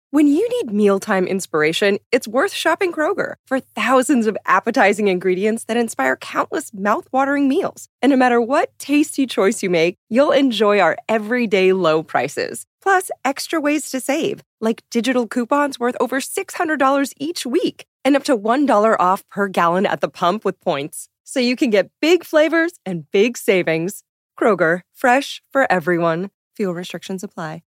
When you need mealtime inspiration, it's worth shopping Kroger for thousands of appetizing ingredients that inspire countless mouth-watering meals. And no matter what tasty choice you make, you'll enjoy our everyday low prices. Plus, extra ways to save, like digital coupons worth over $600 each week and up to $1 off per gallon at the pump with points. So you can get big flavors and big savings. Kroger, fresh for everyone. Fuel restrictions apply.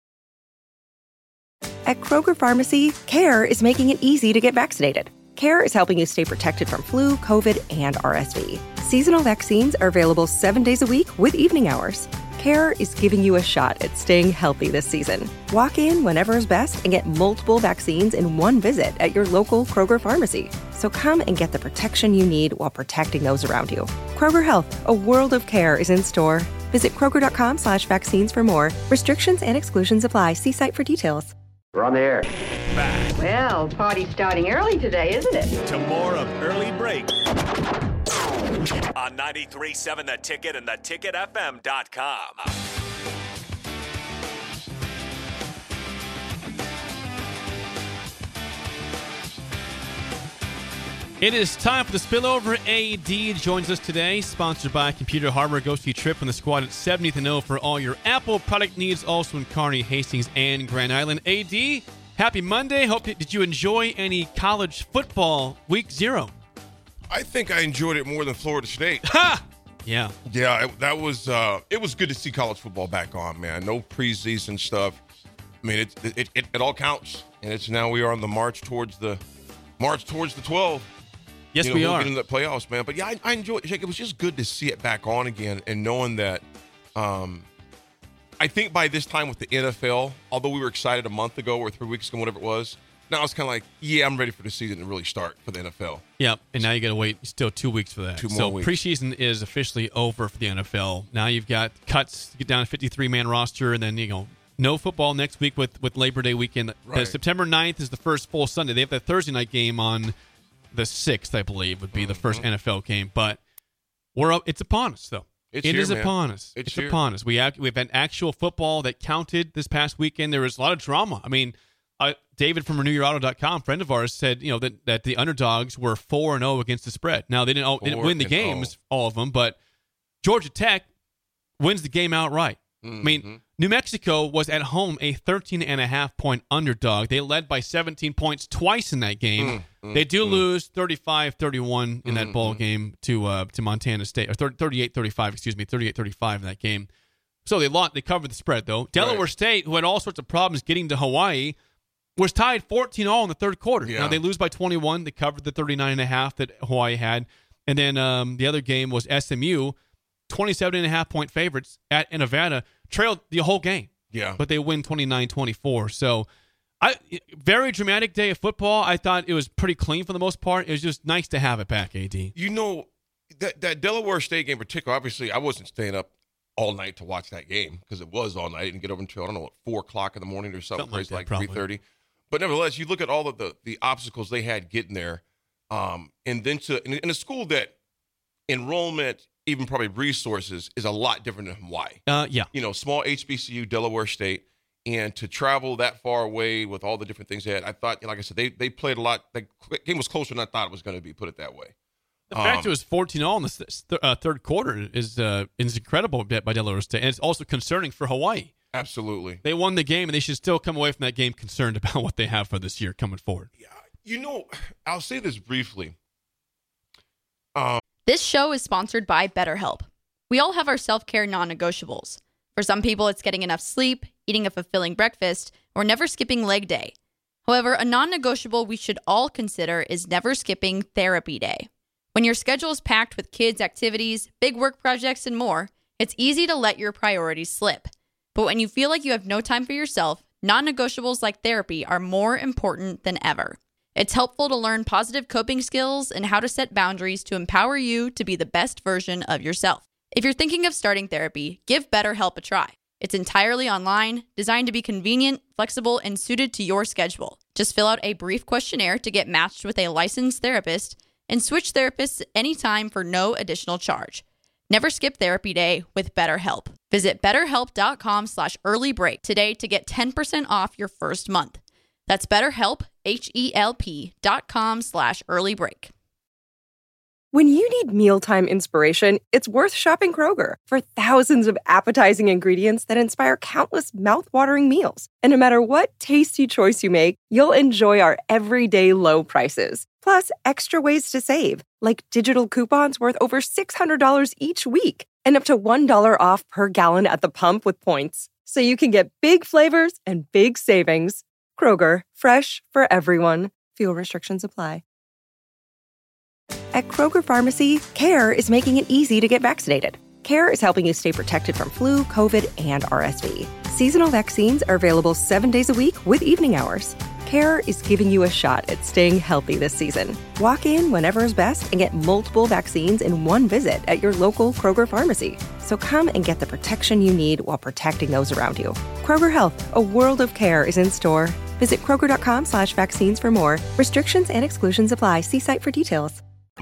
At Kroger Pharmacy, CARE is making it easy to get vaccinated. CARE is helping you stay protected from flu, COVID, and RSV. Seasonal vaccines are available 7 days a week with evening hours. CARE is giving you a shot at staying healthy this season. Walk in whenever is best and get multiple vaccines in one visit at your local Kroger Pharmacy. So come and get the protection you need while protecting those around you. Kroger Health, a world of care is in store. Visit Kroger.com/vaccines for more. Restrictions and exclusions apply. See site for details. We're on the air. Back Well, party's starting early today, isn't it? to more of Early Break on 93.7 The Ticket and theticketfm.com. It is time for the Spillover. AD joins us today, sponsored by Computer Hardware. Go see Trip from the squad at 70th and O for all your Apple product needs, also in Kearney, Hastings, and Grand Island. AD, happy Monday. Did you enjoy any college football week 0? I think I enjoyed it more than Florida State. Ha! Yeah. Yeah, it was good to see college football back on, man. No preseason stuff. I mean, it all counts, and it's now we are on the march towards the 12. Yes, we are. Getting the playoffs, man. But yeah, I enjoyed it. Jake, it was just good to see it back on again and knowing that I think by this time with the NFL, although we were excited a month ago or 3 weeks ago, whatever it was, now it's kind of like, yeah, I'm ready for the season to really start for the NFL. Yep, and now you got to wait still 2 weeks for that. 2 more weeks. Preseason is officially over for the NFL. Now you've got cuts to get down to 53-man roster, and then, no football next week with Labor Day weekend. Right. September 9th is the first full Sunday. They have that Thursday night game on the 6th, I believe, would be the first NFL game. But it's upon us, though. It is upon us. It's upon us. We've had actual football that counted this past weekend. There was a lot of drama. I mean, David from RenewYourAuto.com, friend of ours, said that the underdogs were 4-0 against the spread. Now, they didn't win the games, all of them, but Georgia Tech wins the game outright. Mm-hmm. I mean, New Mexico was at home a 13.5-point underdog. They led by 17 points twice in that game. They do lose 35-31 in that ball game to Montana State, or 38-35, 38-35 in that game. So they covered the spread, though. Delaware State, who had all sorts of problems getting to Hawaii, was tied 14-all in the third quarter. Yeah. Now, they lose by 21. They covered the 39.5 that Hawaii had. And then the other game was SMU, 27.5-point favorites at Nevada, trailed the whole game. Yeah. But they win 29-24. So, very dramatic day of football. I thought it was pretty clean for the most part. It was just nice to have it back, AD. That Delaware State game in particular, obviously, I wasn't staying up all night to watch that game because it was all night. I didn't get over until, 4 o'clock in the morning or something crazy, like 3:30. But nevertheless, you look at all of the obstacles they had getting there, and then in a school that enrollment, even probably resources, is a lot different than Hawaii. Yeah. Small HBCU, Delaware State, and to travel that far away with all the different things they had, I thought, like I said, they played a lot. The game was closer than I thought it was going to be, put it that way. The fact it was 14-all in the third quarter is incredible by Delaware State, and it's also concerning for Hawaii. Absolutely. They won the game, and they should still come away from that game concerned about what they have for this year coming forward. Yeah, I'll say this briefly. This show is sponsored by BetterHelp. We all have our self-care non-negotiables. For some people, it's getting enough sleep, eating a fulfilling breakfast, or never skipping leg day. However, a non-negotiable we should all consider is never skipping therapy day. When your schedule is packed with kids' activities, big work projects, and more, it's easy to let your priorities slip. But when you feel like you have no time for yourself, non-negotiables like therapy are more important than ever. It's helpful to learn positive coping skills and how to set boundaries to empower you to be the best version of yourself. If you're thinking of starting therapy, give BetterHelp a try. It's entirely online, designed to be convenient, flexible, and suited to your schedule. Just fill out a brief questionnaire to get matched with a licensed therapist and switch therapists anytime for no additional charge. Never skip therapy day with BetterHelp. Visit betterhelp.com/earlybreak today to get 10% off your first month. That's BetterHelp, HELP.com/earlybreak. When you need mealtime inspiration, it's worth shopping Kroger for thousands of appetizing ingredients that inspire countless mouth-watering meals. And no matter what tasty choice you make, you'll enjoy our everyday low prices. Plus, extra ways to save, like digital coupons worth over $600 each week and up to $1 off per gallon at the pump with points. So you can get big flavors and big savings. Kroger, fresh for everyone. Fuel restrictions apply. At Kroger Pharmacy, CARE is making it easy to get vaccinated. CARE is helping you stay protected from flu, COVID, and RSV. Seasonal vaccines are available 7 days a week with evening hours. CARE is giving you a shot at staying healthy this season. Walk in whenever is best and get multiple vaccines in one visit at your local Kroger Pharmacy. So come and get the protection you need while protecting those around you. Kroger Health, a world of care is in store. Visit Kroger.com/vaccines for more. Restrictions and exclusions apply. See site for details.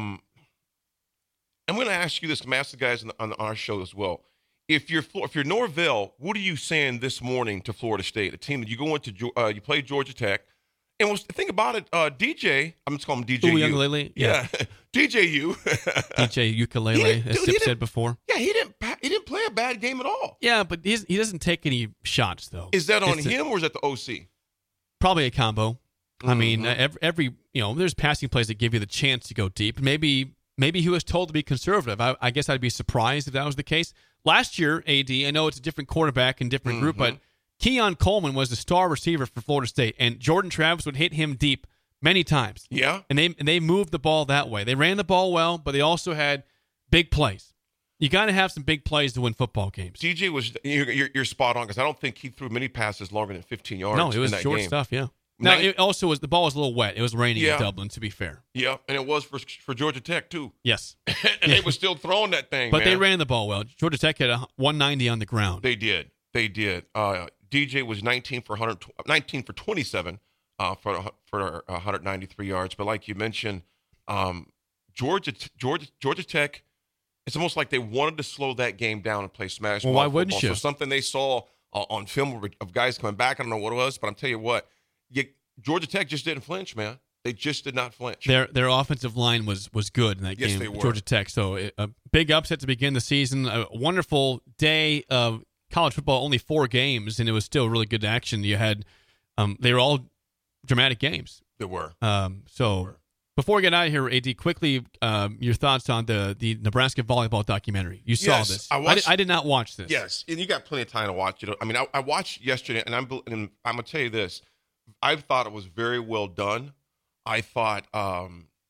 I'm going to ask you this. I'm going to ask the guys on our show as well. If you're Norvell, what are you saying this morning to Florida State, a team that you go into? You play Georgia Tech, and think about it. DJ, I'm just calling him DJ. Ukulele, yeah. DJU. DJ Ukulele, as Sip said before. Yeah, he didn't play a bad game at all. Yeah, but he doesn't take any shots though. Is that on him or is that the OC? Probably a combo. I mean, every there's passing plays that give you the chance to go deep. Maybe he was told to be conservative. I guess I'd be surprised if that was the case. Last year, AD, I know it's a different quarterback and different group, but Keon Coleman was the star receiver for Florida State, and Jordan Travis would hit him deep many times. Yeah. And they moved the ball that way. They ran the ball well, but they also had big plays. You got to have some big plays to win football games. DJ was you're spot on because I don't think he threw many passes longer than 15 yards. No, it was in that short game. stuff. Yeah. Now it also was the ball was a little wet. It was raining in Dublin, to be fair. Yeah, and it was for Georgia Tech too. Yes, and they were still throwing that thing. But they ran the ball well. Georgia Tech had 190 on the ground. They did. DJ was 19 for 27 for 193 yards. But like you mentioned, Georgia Tech. It's almost like they wanted to slow that game down and play smash. Well, why wouldn't you? So something they saw on film of guys coming back. I don't know what it was, but I'm telling you what. Georgia Tech just didn't flinch, man. They just did not flinch. Their offensive line was good in that game. Yes, they were. Georgia Tech. So a big upset to begin the season. A wonderful day of college football. Only 4 games, and it was still really good action. You had they were all dramatic games. They were. Before we get out of here, AD, quickly your thoughts on the Nebraska volleyball documentary. You saw this. I did not watch this. Yes, and you got plenty of time to watch it. I mean, I watched yesterday, and I'm going to tell you this. I thought it was very well done. I thought I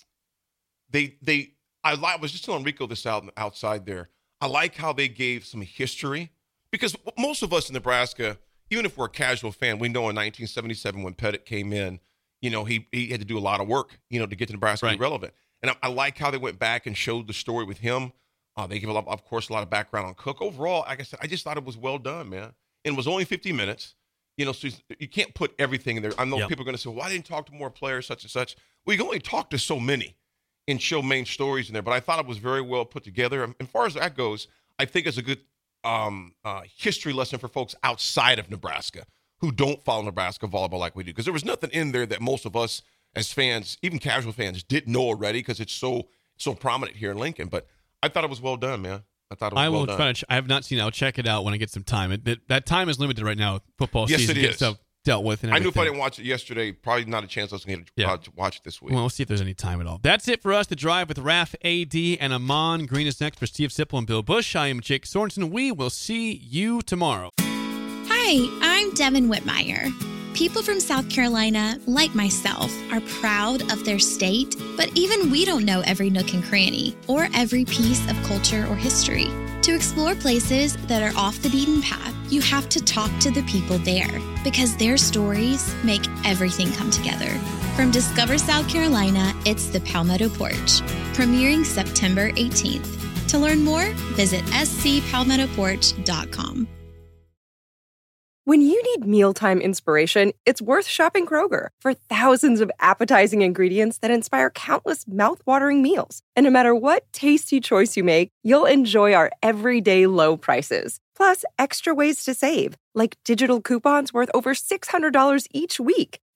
was just telling Rico this outside there. I like how they gave some history because most of us in Nebraska, even if we're a casual fan, we know in 1977 when Pettit came in, he had to do a lot of work, to get to Nebraska to be relevant. And I like how they went back and showed the story with him. They give, of course, a lot of background on Cook. Overall, like I said, I just thought it was well done, man. And it was only 50 minutes. So you can't put everything in there. I know people are going to say, why didn't you talk to more players, such and such? Well, you can only talk to so many and show main stories in there. But I thought it was very well put together. And as far as that goes, I think it's a good history lesson for folks outside of Nebraska who don't follow Nebraska volleyball like we do. Because there was nothing in there that most of us as fans, even casual fans, didn't know already because it's so prominent here in Lincoln. But I thought it was well done, man. I will try to. I have not seen it. I'll check it out when I get some time. That time is limited right now. Football season gets stuff dealt with. And I knew if I didn't watch it yesterday, probably not a chance I was going to watch it this week. Well, we'll see if there's any time at all. That's it for us. The Drive with Raf, AD, and Amon. Green is next for Steve Sipple and Bill Bush. I am Jake Sorensen. We will see you tomorrow. Hi, I'm Devin Whitmire. People from South Carolina, like myself, are proud of their state, but even we don't know every nook and cranny or every piece of culture or history. To explore places that are off the beaten path, you have to talk to the people there because their stories make everything come together. From Discover South Carolina, it's the Palmetto Porch, premiering September 18th. To learn more, visit scpalmettoporch.com. When you need mealtime inspiration, it's worth shopping Kroger for thousands of appetizing ingredients that inspire countless mouth-watering meals. And no matter what tasty choice you make, you'll enjoy our everyday low prices. Plus, extra ways to save, like digital coupons worth over $600 each week.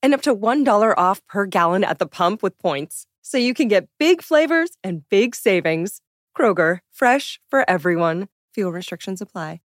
and up to $1 off per gallon at the pump with points. So you can get big flavors and big savings. Kroger, fresh for everyone. Fuel restrictions apply.